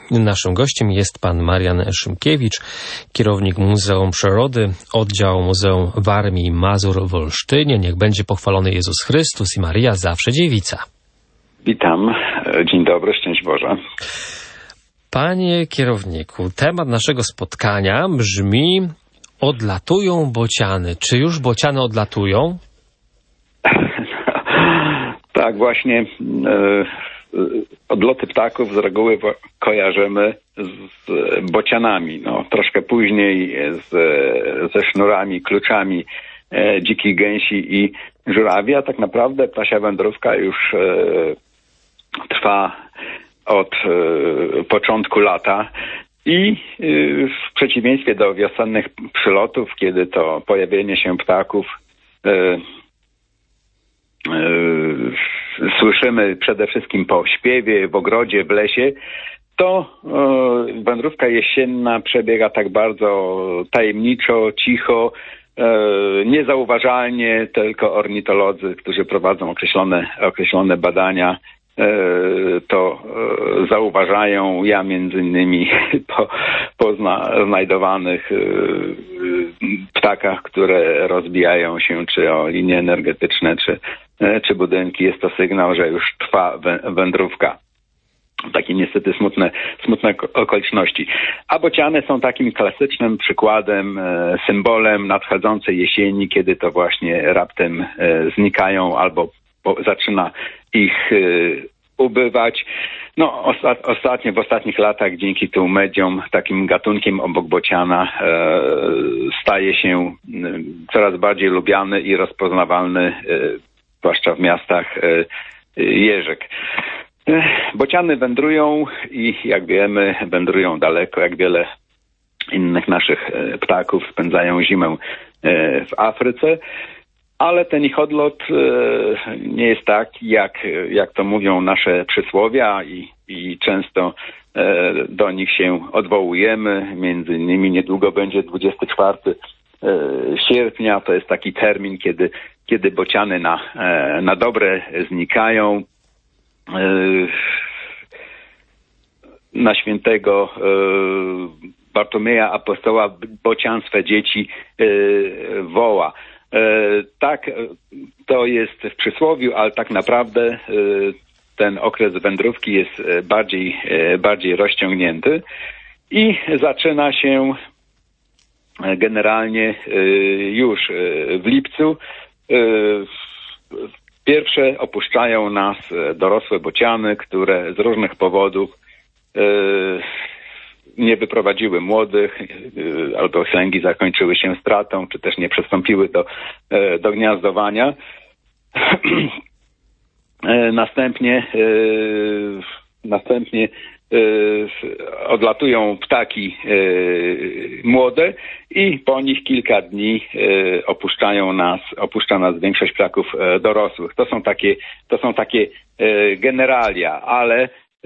Naszym gościem jest pan Marian Szymkiewicz, kierownik Muzeum Przyrody, oddział Muzeum Warmii i Mazur w Olsztynie. Niech będzie pochwalony Jezus Chrystus i Maryja zawsze dziewica. Witam, dzień dobry, szczęść Boże. Panie kierowniku, temat naszego spotkania brzmi: odlatują bociany. Czy już bociany odlatują? Tak, właśnie odloty ptaków z reguły kojarzymy z bocianami. No, troszkę później ze sznurami, kluczami dzikich gęsi i żurawi, a tak naprawdę ptasia wędrówka już trwa od początku lata i w przeciwieństwie do wiosennych przylotów, kiedy to pojawienie się ptaków słyszymy przede wszystkim po śpiewie, w ogrodzie, w lesie, to wędrówka jesienna przebiega tak bardzo tajemniczo, cicho, niezauważalnie. Tylko ornitolodzy, którzy prowadzą określone badania, to zauważają. Ja między innymi po znajdowanych ptakach, które rozbijają się czy o linie energetyczne, czy budynki, jest to sygnał, że już trwa wędrówka. Takie niestety smutne okoliczności. A bociany są takim klasycznym przykładem, symbolem nadchodzącej jesieni, kiedy to właśnie raptem znikają albo zaczyna ich ubywać. No, w ostatnich latach dzięki tu mediom takim gatunkiem obok bociana staje się coraz bardziej lubiany i rozpoznawalny, zwłaszcza w miastach, jeżyk. Bociany wędrują i jak wiemy, wędrują daleko, jak wiele innych naszych ptaków spędzają zimę w Afryce. Ale ten ich odlot nie jest taki, jak to mówią nasze przysłowia i często do nich się odwołujemy. Między innymi niedługo będzie 24 sierpnia. To jest taki termin, kiedy bociany na dobre znikają. Na świętego Bartłomieja Apostoła bocian swe dzieci woła. Tak, to jest w przysłowiu, ale tak naprawdę ten okres wędrówki jest bardziej rozciągnięty i zaczyna się generalnie już w lipcu. Pierwsze opuszczają nas dorosłe bociany, które z różnych powodów nie wyprowadziły młodych, albo chęgi zakończyły się stratą, czy też nie przystąpiły do gniazdowania. Następnie odlatują ptaki młode i po nich kilka dni opuszcza nas większość ptaków dorosłych. To są takie generalia, ale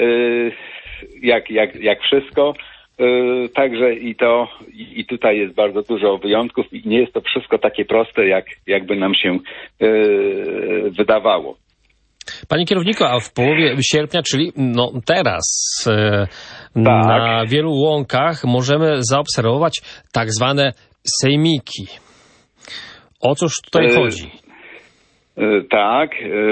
jak wszystko, także i tutaj jest bardzo dużo wyjątków i nie jest to wszystko takie proste, jakby nam się wydawało. Panie kierowniku, a w połowie sierpnia, czyli teraz, na wielu łąkach możemy zaobserwować tak zwane sejmiki. O cóż tutaj chodzi? Tak,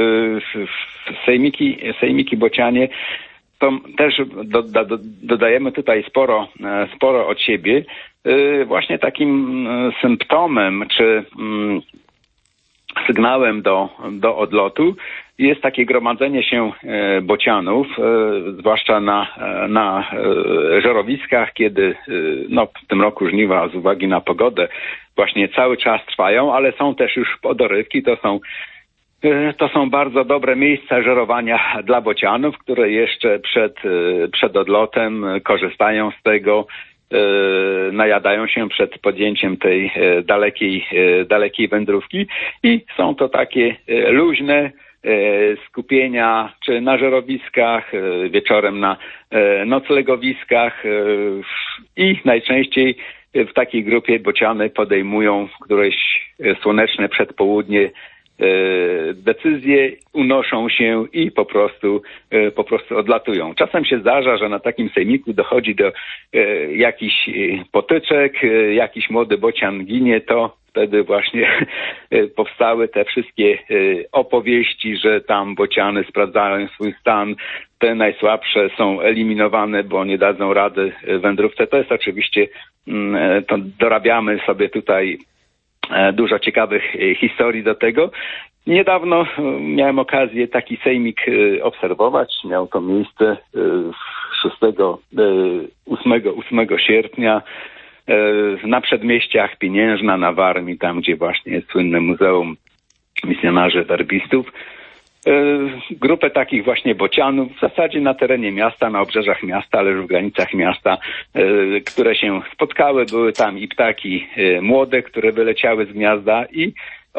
sejmiki bocianie, to też dodajemy tutaj sporo od siebie. Właśnie takim symptomem czy sygnałem do odlotu jest takie gromadzenie się bocianów, zwłaszcza na żerowiskach, kiedy w tym roku żniwa z uwagi na pogodę właśnie cały czas trwają, ale są też już podorywki. To są bardzo dobre miejsca żerowania dla bocianów, które jeszcze przed odlotem korzystają z tego, najadają się przed podjęciem tej dalekiej wędrówki i są to takie luźne skupienia, czy na żerowiskach, wieczorem na noclegowiskach i najczęściej w takiej grupie bociany podejmują któreś słoneczne przedpołudnie decyzje, unoszą się i po prostu odlatują. Czasem się zdarza, że na takim sejmiku dochodzi do jakichś potyczek, jakiś młody bocian ginie, to wtedy właśnie powstały te wszystkie opowieści, że tam bociany sprawdzają swój stan, te najsłabsze są eliminowane, bo nie dadzą rady wędrówce. To jest oczywiście, to dorabiamy sobie tutaj dużo ciekawych historii do tego. Niedawno miałem okazję taki sejmik obserwować. Miał to miejsce 8 sierpnia na przedmieściach Pieniężna na Warmii, tam gdzie właśnie jest słynne Muzeum Misjonarzy Werbistów. Grupę takich właśnie bocianów, w zasadzie na terenie miasta, na obrzeżach miasta, ale już w granicach miasta, które się spotkały. Były tam i ptaki młode, które wyleciały z gniazda, i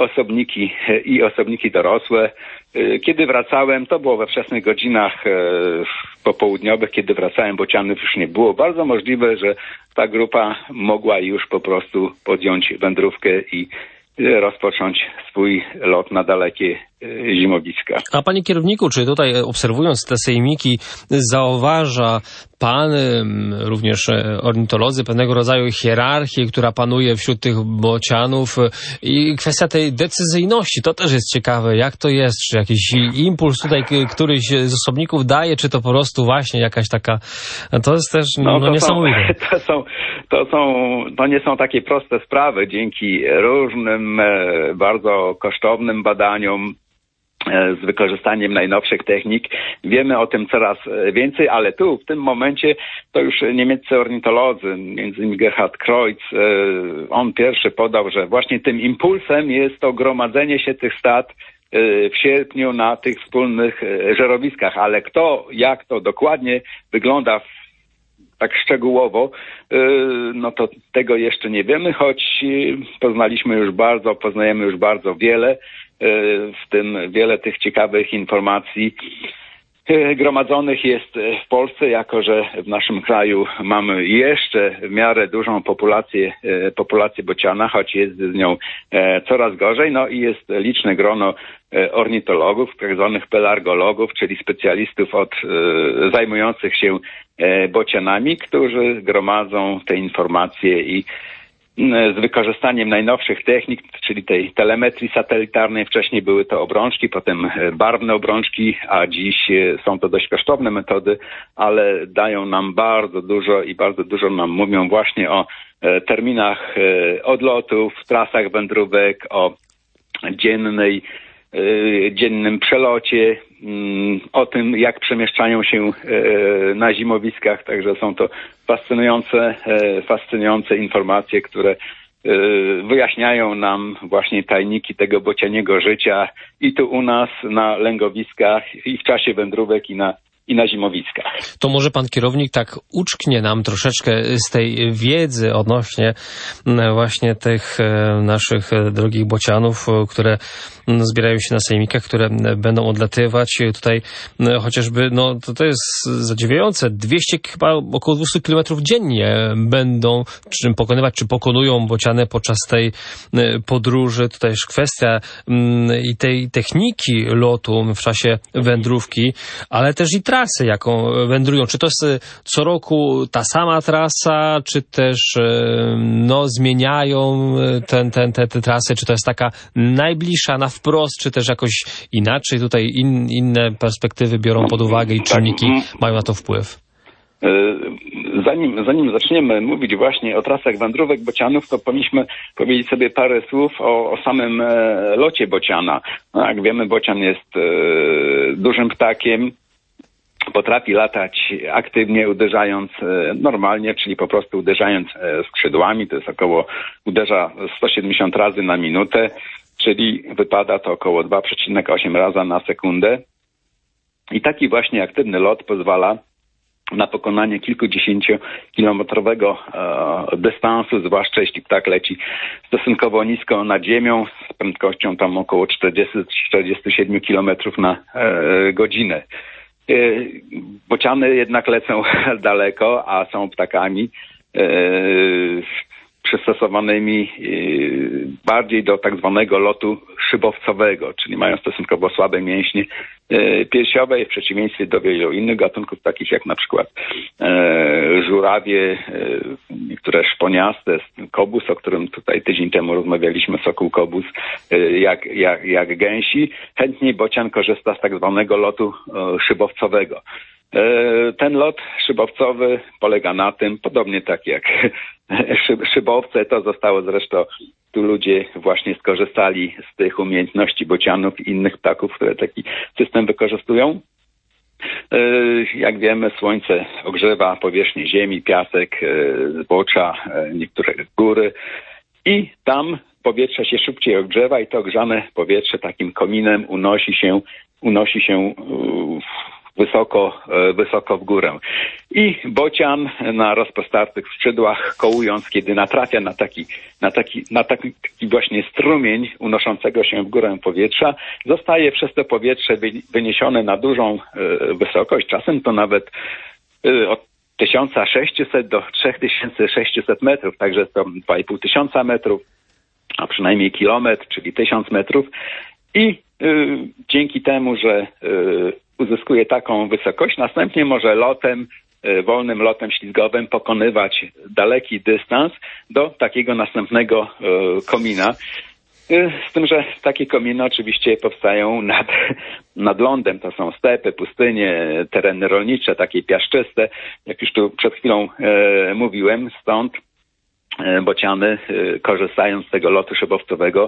osobniki dorosłe. Kiedy wracałem, to było we wczesnych godzinach popołudniowych, kiedy wracałem, bocianów już nie było. Bardzo możliwe, że ta grupa mogła już po prostu podjąć wędrówkę i rozpocząć swój lot na dalekie zimowiska. A panie kierowniku, czy tutaj obserwując te sejmiki zauważa pan, również ornitolodzy, pewnego rodzaju hierarchię, która panuje wśród tych bocianów i kwestia tej decyzyjności, to też jest ciekawe, jak to jest, czy jakiś impuls tutaj któryś z osobników daje, czy to po prostu właśnie jakaś taka, to jest też niesamowite. To nie są takie proste sprawy, dzięki różnym, bardzo kosztownym badaniom, z wykorzystaniem najnowszych technik. Wiemy o tym coraz więcej, ale tu, w tym momencie, to już niemieccy ornitolodzy, między innymi Gerhard Kreutz, on pierwszy podał, że właśnie tym impulsem jest to gromadzenie się tych stad w sierpniu na tych wspólnych żerowiskach, ale jak to dokładnie wygląda tak szczegółowo, no to tego jeszcze nie wiemy, choć poznajemy już bardzo wiele, w tym wiele tych ciekawych informacji gromadzonych jest w Polsce, jako że w naszym kraju mamy jeszcze w miarę dużą populację bociana, choć jest z nią coraz gorzej. No i jest liczne grono ornitologów, tak zwanych pelargologów, czyli specjalistów zajmujących się bocianami, którzy gromadzą te informacje i z wykorzystaniem najnowszych technik, czyli tej telemetrii satelitarnej. Wcześniej były to obrączki, potem barwne obrączki, a dziś są to dość kosztowne metody, ale dają nam bardzo dużo i bardzo dużo nam mówią właśnie o terminach odlotów, trasach wędrówek, o dziennym przelocie, o tym, jak przemieszczają się na zimowiskach. Także są to fascynujące informacje, które wyjaśniają nam właśnie tajniki tego bocianiego życia i tu u nas na lęgowiskach, i w czasie wędrówek, i na zimowiskach. To może pan kierownik tak uczknie nam troszeczkę z tej wiedzy odnośnie właśnie tych naszych drogich bocianów, które zbierają się na sejmikach, które będą odlatywać. Tutaj chociażby, no to jest zadziwiające, chyba około 200 kilometrów dziennie będą pokonywać, czy pokonują bociany podczas tej podróży. Tutaj jest kwestia i tej techniki lotu w czasie wędrówki, ale też i trasy, jaką wędrują. Czy to jest co roku ta sama trasa, czy też zmieniają te trasy, czy to jest taka najbliższa na wprost, czy też jakoś inaczej tutaj inne perspektywy biorą pod uwagę i czynniki mają na to wpływ? Zanim zaczniemy mówić właśnie o trasach wędrówek bocianów, to powinniśmy powiedzieć sobie parę słów o samym locie bociana. No, jak wiemy, bocian jest dużym ptakiem, potrafi latać aktywnie, uderzając normalnie, czyli po prostu uderzając skrzydłami. To jest uderza 170 razy na minutę, czyli wypada to około 2,8 raza na sekundę. I taki właśnie aktywny lot pozwala na pokonanie kilkudziesięciokilometrowego dystansu, zwłaszcza jeśli ptak leci stosunkowo nisko nad ziemią, z prędkością tam około 40-47 km na godzinę. Bociany jednak lecą daleko, a są ptakami przystosowanymi bardziej do tak zwanego lotu szybowcowego, czyli mają stosunkowo słabe mięśnie piersiowe w przeciwieństwie do wielu innych gatunków, takich jak na przykład żurawie, niektóre szponiaste, kobus, o którym tutaj tydzień temu rozmawialiśmy, sokół kobus, jak gęsi. Chętniej bocian korzysta z tak zwanego lotu szybowcowego. Ten lot szybowcowy polega na tym, podobnie tak jak szybowce, to zostało zresztą, tu ludzie właśnie skorzystali z tych umiejętności bocianów i innych ptaków, które taki system wykorzystują. Jak wiemy, słońce ogrzewa powierzchnię ziemi, piasek, zbocza, niektóre góry i tam powietrze się szybciej ogrzewa i to ogrzane powietrze takim kominem unosi się wysoko w górę. I bocian na rozpostartych skrzydłach kołując, kiedy natrafia na taki właśnie strumień unoszącego się w górę powietrza, zostaje przez to powietrze wyniesione na dużą wysokość, czasem to nawet od 1600 do 3600 metrów, także to 2500 metrów, a przynajmniej kilometr, czyli 1000 metrów. I dzięki temu, że uzyskuje taką wysokość, następnie może wolnym lotem ślizgowym pokonywać daleki dystans do takiego następnego komina. Z tym, że takie kominy oczywiście powstają nad lądem. To są stepy, pustynie, tereny rolnicze, takie piaszczyste. Jak już tu przed chwilą mówiłem, stąd bociany, korzystając z tego lotu szybowcowego,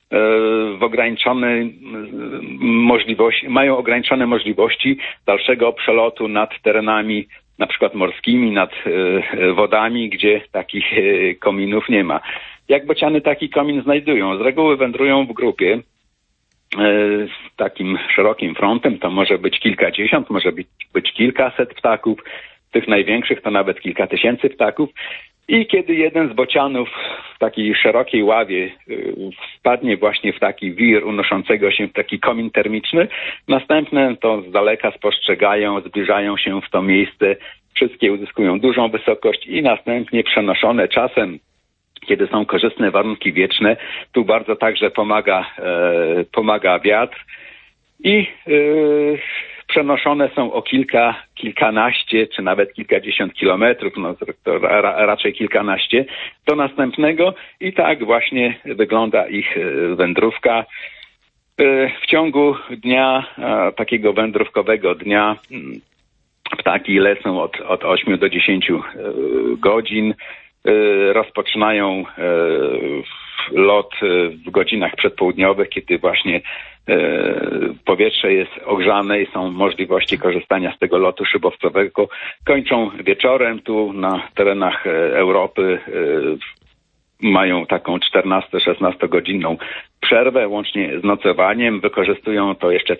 mają ograniczone możliwości dalszego przelotu nad terenami na przykład morskimi, nad wodami, gdzie takich kominów nie ma. Jak bociany taki komin znajdują? Z reguły wędrują w grupie z takim szerokim frontem, to może być kilkadziesiąt, może być kilkaset ptaków, tych największych to nawet kilka tysięcy ptaków. I kiedy jeden z bocianów w takiej szerokiej ławie wpadnie właśnie w taki wir unoszącego się w taki komin termiczny, następne to z daleka spostrzegają, zbliżają się w to miejsce, wszystkie uzyskują dużą wysokość i następnie przenoszone czasem, kiedy są korzystne warunki wieczne, tu bardzo także pomaga wiatr i przenoszone są o kilkanaście, czy nawet kilkadziesiąt kilometrów, to raczej kilkanaście, do następnego i tak właśnie wygląda ich wędrówka. W ciągu dnia, takiego wędrówkowego dnia, ptaki lecą od 8 do 10 godzin, rozpoczynają lot w godzinach przedpołudniowych, kiedy właśnie powietrze jest ogrzane i są możliwości korzystania z tego lotu szybowcowego. Kończą wieczorem tu na terenach Europy. Mają taką 14-16 godzinną przerwę łącznie z nocowaniem. Wykorzystują to jeszcze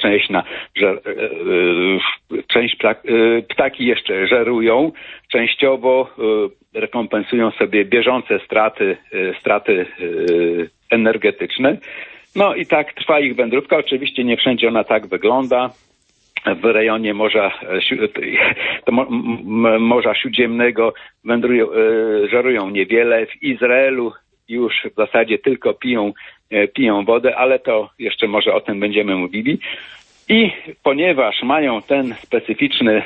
ptaki jeszcze żerują. Częściowo rekompensują sobie bieżące straty energetyczne. No i tak trwa ich wędrówka. Oczywiście nie wszędzie ona tak wygląda. W rejonie Morza Śródziemnego żerują niewiele. W Izraelu już w zasadzie tylko piją wodę, ale to jeszcze może o tym będziemy mówili. I ponieważ mają ten specyficzny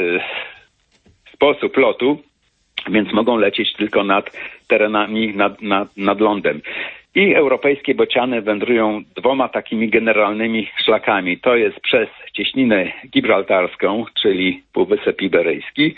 sposób lotu, więc mogą lecieć tylko nad terenami, nad lądem. I europejskie bociany wędrują dwoma takimi generalnymi szlakami. To jest przez cieśninę gibraltarską, czyli Półwysep Iberyjski,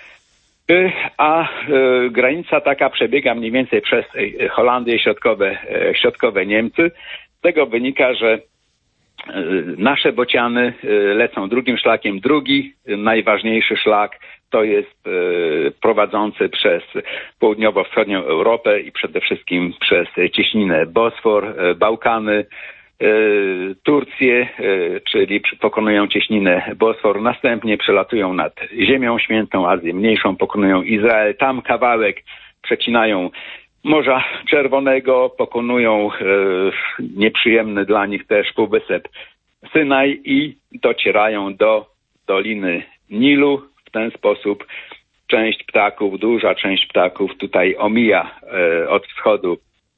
a granica taka przebiega mniej więcej przez Holandię, środkowe Niemcy. Z tego wynika, że nasze bociany lecą drugim szlakiem. Drugi, najważniejszy szlak to jest prowadzący przez południowo-wschodnią Europę i przede wszystkim przez cieśninę Bosfor, Bałkany, Turcję, czyli pokonują cieśninę Bosfor, następnie przelatują nad Ziemią Świętą, Azję Mniejszą, pokonują Izrael, tam kawałek przecinają Morza Czerwonego, pokonują nieprzyjemny dla nich też Półwysep Synaj i docierają do Doliny Nilu. W ten sposób część ptaków, duża część ptaków tutaj omija od wschodu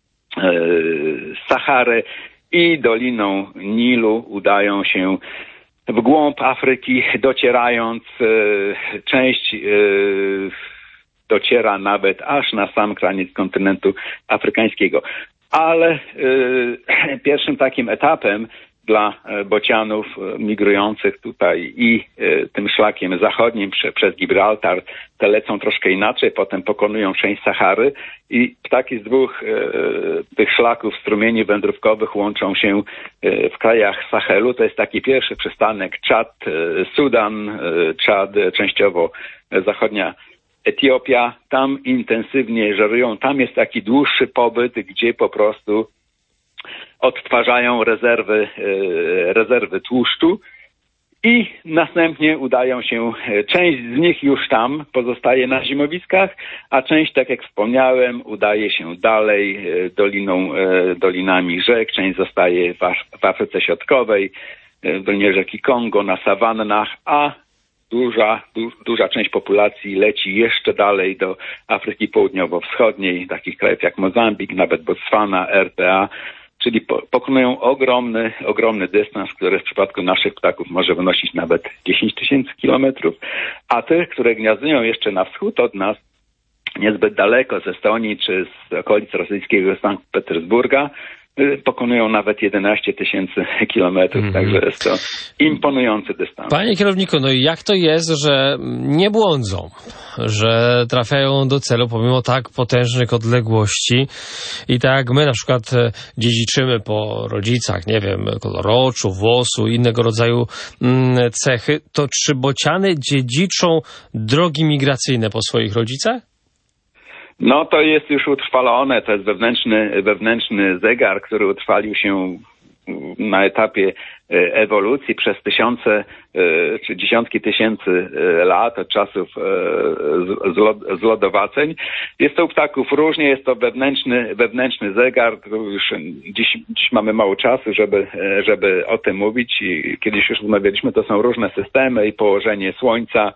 Saharę i doliną Nilu udają się w głąb Afryki, docierając, część dociera nawet aż na sam kraniec kontynentu afrykańskiego. Ale pierwszym takim etapem dla bocianów migrujących tutaj i tym szlakiem zachodnim przez Gibraltar, te lecą troszkę inaczej, potem pokonują część Sahary i ptaki z dwóch tych szlaków, strumieni wędrówkowych łączą się w krajach Sahelu. To jest taki pierwszy przystanek Czad, Sudan, Czad, częściowo zachodnia Etiopia. Tam intensywnie żerują, tam jest taki dłuższy pobyt, gdzie po prostu odtwarzają rezerwy tłuszczu i następnie udają się, część z nich już tam pozostaje na zimowiskach, a część, tak jak wspomniałem, udaje się dalej dolinami rzek, część zostaje w Afryce Środkowej, w dolinie rzeki Kongo, na sawannach, a duża część populacji leci jeszcze dalej do Afryki Południowo-Wschodniej, takich krajów jak Mozambik, nawet Botswana, RPA, czyli pokonują ogromny dystans, który w przypadku naszych ptaków może wynosić nawet 10 000 kilometrów, a te, które gniazdują jeszcze na wschód od nas, niezbyt daleko z Estonii czy z okolic rosyjskiego Sankt Petersburga, pokonują nawet 11 000 kilometrów, także jest to imponujący dystans. Panie kierowniku, no i jak to jest, że nie błądzą, że trafiają do celu pomimo tak potężnych odległości i tak jak my na przykład dziedziczymy po rodzicach, nie wiem, kolor oczu, włosu, innego rodzaju cechy, to czy bociany dziedziczą drogi migracyjne po swoich rodzicach? No to jest już utrwalone, to jest wewnętrzny zegar, który utrwalił się na etapie ewolucji przez tysiące czy dziesiątki tysięcy lat od czasów zlodowaceń. Jest to u ptaków różnie, jest to wewnętrzny zegar. Już dziś mamy mało czasu, żeby o tym mówić. I kiedyś już rozmawialiśmy, to są różne systemy i położenie słońca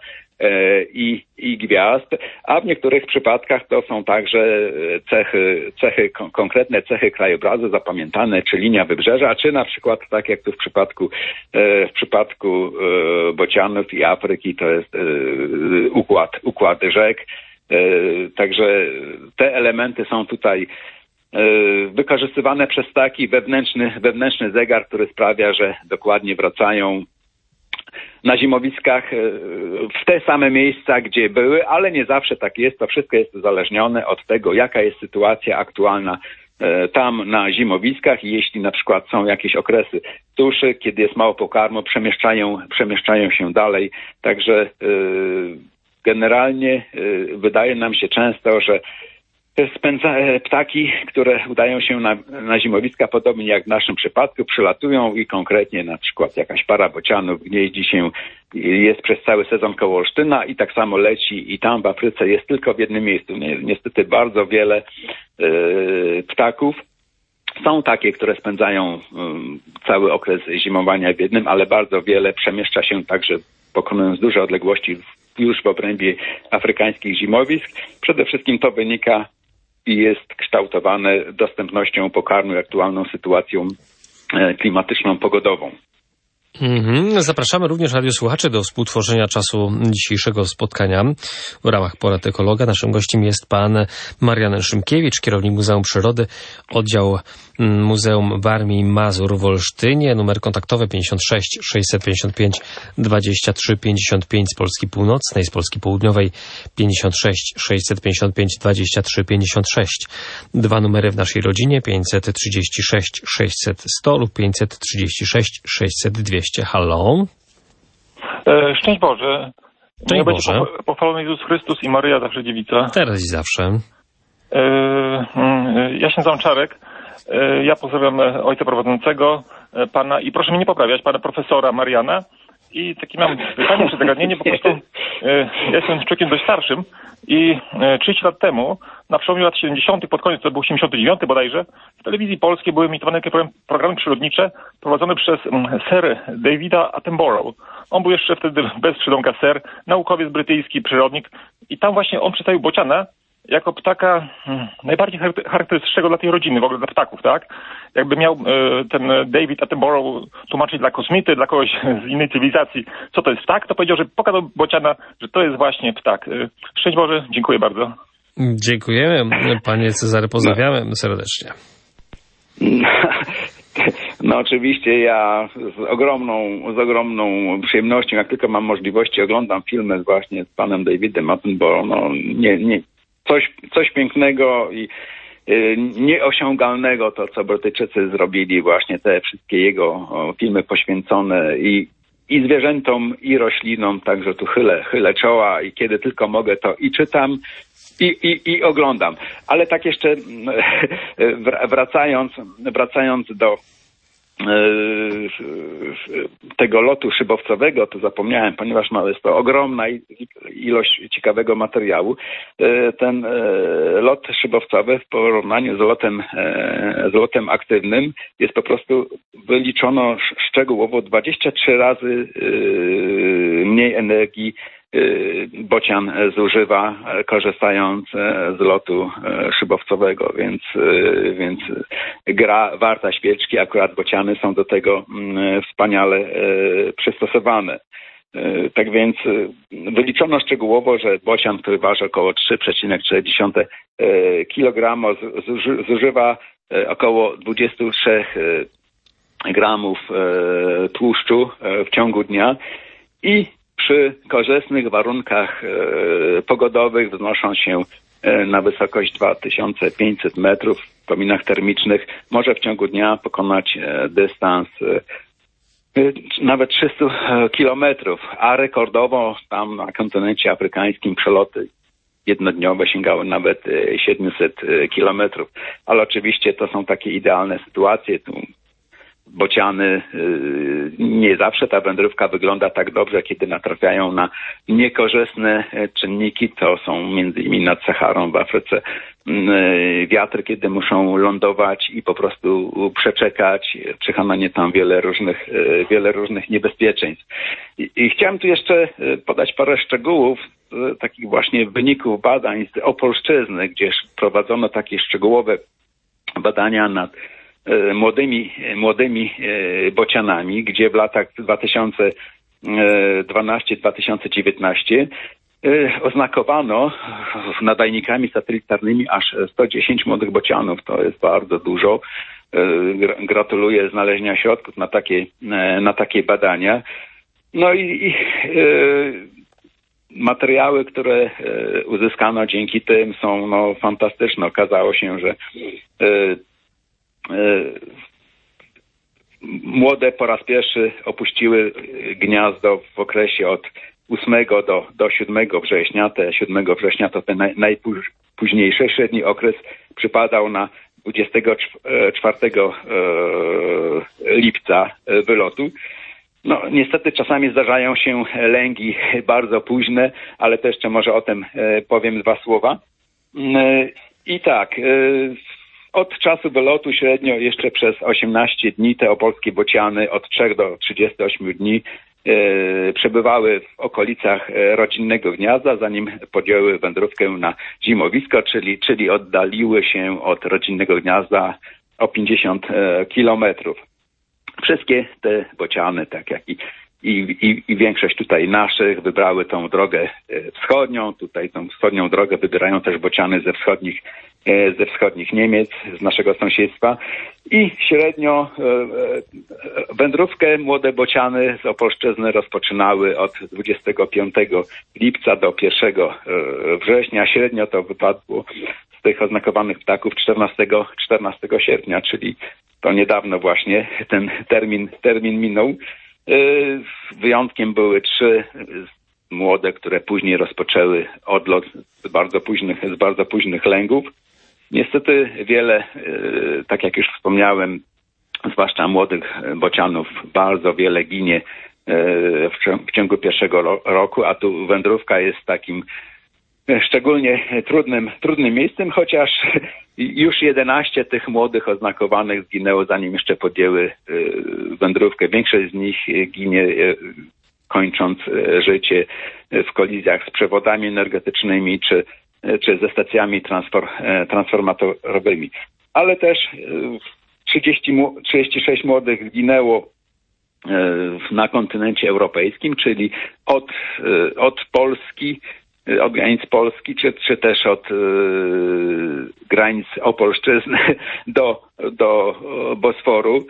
i gwiazd, a w niektórych przypadkach to są także konkretne cechy krajobrazu zapamiętane, czy linia wybrzeża, czy na przykład tak jak tu w przypadku bocianów i Afryki to jest układ rzek. Także te elementy są tutaj wykorzystywane przez taki wewnętrzny zegar, który sprawia, że dokładnie wracają na zimowiskach w te same miejsca, gdzie były, ale nie zawsze tak jest. To wszystko jest uzależnione od tego, jaka jest sytuacja aktualna tam na zimowiskach i jeśli na przykład są jakieś okresy suszy, kiedy jest mało pokarmu, przemieszczają się dalej. Także generalnie wydaje nam się często, że ptaki, które udają się na zimowiska, podobnie jak w naszym przypadku, przylatują i konkretnie na przykład jakaś para bocianów gnieździ się, jest przez cały sezon koło Olsztyna i tak samo leci i tam w Afryce jest tylko w jednym miejscu. Niestety bardzo wiele ptaków. Są takie, które spędzają cały okres zimowania w jednym, ale bardzo wiele przemieszcza się także, pokonując duże odległości już w obrębie afrykańskich zimowisk. Przede wszystkim to wynika i jest kształtowane dostępnością pokarmu i aktualną sytuacją klimatyczną, pogodową. Zapraszamy również radiosłuchaczy do współtworzenia czasu dzisiejszego spotkania w ramach Porad Ekologa. Naszym gościem jest pan Marian Szymkiewicz, kierownik Muzeum Przyrody, oddział Muzeum Warmii i Mazur w Olsztynie. Numer kontaktowy 56 655 23 55 z Polski Północnej, z Polski Południowej 56 655 23 56. Dwa numery w naszej rodzinie 536 600 100 lub 536 600 200. Halo? Szczęść Boże. Szczęść Boże. Pochwalony Jezus Chrystus i Maryja zawsze dziewica. Teraz i zawsze. Ja się nazywam Czarek. Ja pozdrawiam ojca prowadzącego, pana, i proszę mnie nie poprawiać, pana profesora Mariana. I takie mam pytanie czy zagadnienie, po prostu ja jestem człowiekiem dość starszym i 30 lat temu, na przełomie lat 70., pod koniec, to był 79 bodajże, w telewizji polskiej były emitowane takie programy przyrodnicze prowadzone przez Sir Davida Attenborough. On był jeszcze wtedy bez przydomka Sir, naukowiec brytyjski, przyrodnik i tam właśnie on przedstawił bociana jako ptaka najbardziej charakterystycznego dla tej rodziny, w ogóle dla ptaków, tak? Jakby miał ten David Attenborough tłumaczyć dla kosmity, dla kogoś z innej cywilizacji, co to jest ptak, to powiedział, że pokazał bociana, że to jest właśnie ptak. Szczęść Boże, dziękuję bardzo. Dziękujemy, panie Cezary, pozdrawiamy serdecznie. No oczywiście ja z ogromną przyjemnością, jak tylko mam możliwości, oglądam filmy właśnie z panem Davidem Attenborough. No coś pięknego i nieosiągalnego to, co Brytyjczycy zrobili, właśnie te wszystkie jego filmy poświęcone i zwierzętom, i roślinom, także tu chylę czoła i kiedy tylko mogę, to i czytam, i oglądam. Ale tak jeszcze wracając do tego lotu szybowcowego, to zapomniałem, ponieważ jest to ogromna ilość ciekawego materiału. Ten lot szybowcowy w porównaniu z lotem aktywnym jest po prostu wyliczono szczegółowo 23 razy mniej energii bocian zużywa, korzystając z lotu szybowcowego, więc gra warta świeczki, akurat bociany są do tego wspaniale przystosowane. Tak więc wyliczono szczegółowo, że bocian, który waży około 3,4 kg, zużywa około 23 gramów tłuszczu w ciągu dnia i przy korzystnych warunkach pogodowych wznoszą się na wysokość 2500 metrów w kominach termicznych. Może w ciągu dnia pokonać dystans nawet 300 kilometrów, a rekordowo tam na kontynencie afrykańskim przeloty jednodniowe sięgały nawet 700 kilometrów. Ale oczywiście to są takie idealne sytuacje. Tu bociany, nie zawsze ta wędrówka wygląda tak dobrze, kiedy natrafiają na niekorzystne czynniki. To są między innymi nad Saharą w Afryce wiatry, kiedy muszą lądować i po prostu przeczekać. Czyha na nie tam wiele różnych niebezpieczeństw. I chciałem tu jeszcze podać parę szczegółów, takich właśnie wyników badań z Opolszczyzny, gdzie prowadzono takie szczegółowe badania nad młodymi bocianami, gdzie w latach 2012-2019 oznakowano nadajnikami satelitarnymi aż 110 młodych bocianów. To jest bardzo dużo. Gratuluję znalezienia środków na takie badania. No i materiały, które uzyskano dzięki tym są fantastyczne. Okazało się, że młode po raz pierwszy opuściły gniazdo w okresie od 8 do 7 września. Te 7 września to ten najpóźniejszy. Średni okres przypadał na 24 lipca wylotu. No niestety czasami zdarzają się lęgi bardzo późne, ale to jeszcze może o tym powiem 2 słowa. I tak, od czasu wylotu średnio jeszcze przez 18 dni te opolskie bociany od 3 do 38 dni przebywały w okolicach rodzinnego gniazda, zanim podjęły wędrówkę na zimowisko, czyli oddaliły się od rodzinnego gniazda o 50 kilometrów. Wszystkie te bociany, tak jak i większość tutaj naszych, wybrały tą drogę wschodnią. Tutaj tą wschodnią drogę wybierają też bociany ze wschodnich Niemiec, z naszego sąsiedztwa. I średnio wędrówkę młode bociany z Opolszczyzny rozpoczynały od 25 lipca do 1 września. Średnio to wypadło z tych oznakowanych ptaków 14 sierpnia, czyli to niedawno właśnie ten termin minął. Wyjątkiem były 3 młode, które później rozpoczęły odlot z bardzo późnych lęgów. Niestety wiele, tak jak już wspomniałem, zwłaszcza młodych bocianów, bardzo wiele ginie w ciągu pierwszego roku, a tu wędrówka jest takim szczególnie trudnym miejscem, chociaż już 11 tych młodych oznakowanych zginęło, zanim jeszcze podjęły wędrówkę. Większość z nich ginie kończąc życie w kolizjach z przewodami energetycznymi czy ze stacjami transformatorowymi. Ale też 36 młodych zginęło na kontynencie europejskim, czyli od Polski, od granic Polski, czy też od granic Opolszczyzny do Bosforu.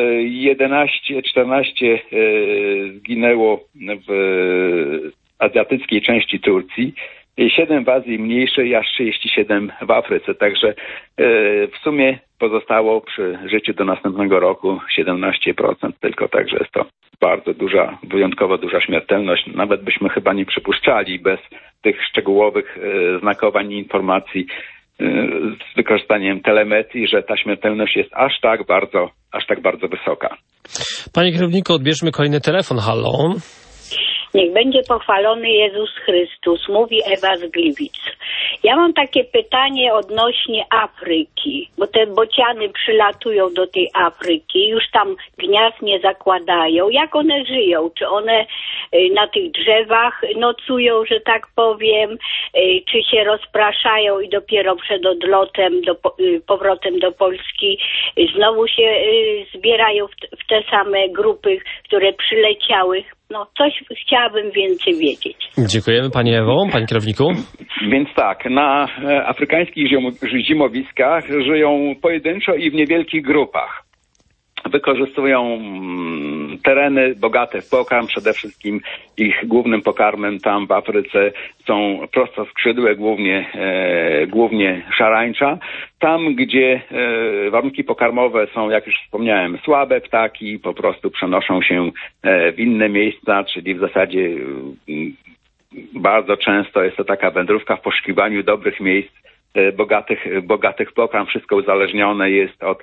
14 zginęło w azjatyckiej części Turcji, 7 w Azji Mniejszej, aż 37 w Afryce. Także w sumie pozostało przy życiu do następnego roku 17% tylko, także jest to bardzo duża, wyjątkowo duża śmiertelność. Nawet byśmy chyba nie przypuszczali bez tych szczegółowych znakowań i informacji z wykorzystaniem telemetrii, że ta śmiertelność jest aż tak bardzo wysoka. Panie kierowniku, odbierzmy kolejny telefon. Halo? Niech będzie pochwalony Jezus Chrystus, mówi Ewa z Gliwic. Ja mam takie pytanie odnośnie Afryki, bo te bociany przylatują do tej Afryki, już tam gniazd nie zakładają. Jak one żyją? Czy one na tych drzewach nocują, że tak powiem, czy się rozpraszają i dopiero przed odlotem, powrotem do Polski znowu się zbierają w te same grupy, które przyleciały? No, coś chciałabym więcej wiedzieć. Dziękujemy Pani Ewo, Panie kierowniku. Więc tak, na afrykańskich zimowiskach żyją pojedynczo i w niewielkich grupach. Wykorzystują tereny bogate w pokarm, przede wszystkim ich głównym pokarmem tam w Afryce są prostoskrzydłe, głównie szarańcza. Tam, gdzie warunki pokarmowe są, jak już wspomniałem, słabe, ptaki po prostu przenoszą się w inne miejsca, czyli w zasadzie bardzo często jest to taka wędrówka w poszukiwaniu dobrych miejsc, bogatych w pokarm. Wszystko uzależnione jest od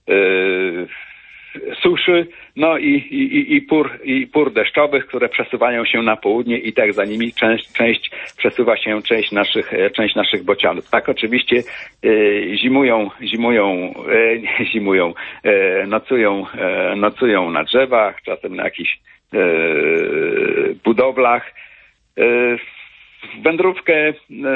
suszy, no i pór deszczowych, które przesuwają się na południe i tak za nimi przesuwa się część naszych bocianów. Tak, oczywiście nocują na drzewach, czasem na jakichś budowlach. Wędrówkę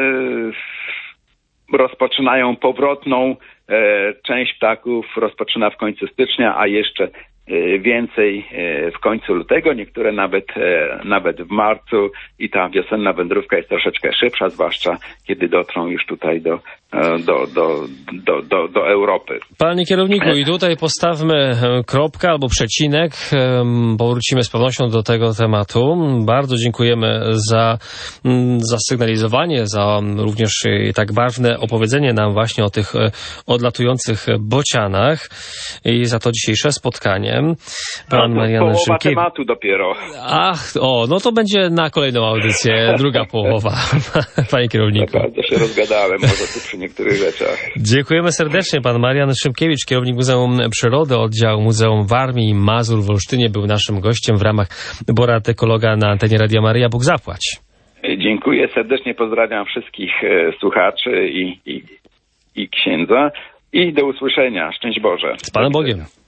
rozpoczynają powrotną. Część ptaków rozpoczyna w końcu stycznia, a jeszcze więcej w końcu lutego, niektóre nawet w marcu i ta wiosenna wędrówka jest troszeczkę szybsza, zwłaszcza kiedy dotrą już tutaj do Europy. Panie kierowniku, i tutaj postawmy kropkę albo przecinek, bo wrócimy z pewnością do tego tematu. Bardzo dziękujemy za zasygnalizowanie, za również tak barwne opowiedzenie nam właśnie o tych odlatujących bocianach i za to dzisiejsze spotkanie. Pan Marian połowa tematu dopiero. No to będzie na kolejną audycję, druga połowa, panie kierowniku. Tak, bardzo się rozgadałem, może tu przy niektórych rzeczach. Dziękujemy serdecznie. Pan Marian Szymkiewicz, kierownik Muzeum Przyrody, oddziału Muzeum Warmii i Mazur w Olsztynie, był naszym gościem w ramach Borat Ekologa na antenie Radia Maryja. Bóg zapłać. Dziękuję serdecznie, pozdrawiam wszystkich słuchaczy i księdza i do usłyszenia. Szczęść Boże. Z Panem Bogiem.